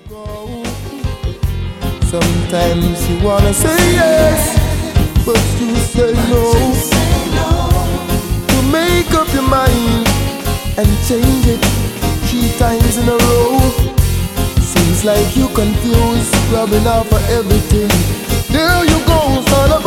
Go. Sometimes you wanna say yes, but you say no. You make up your mind and change it 3 times in a row. Seems like you confused, rubbing off for everything. There you go, son of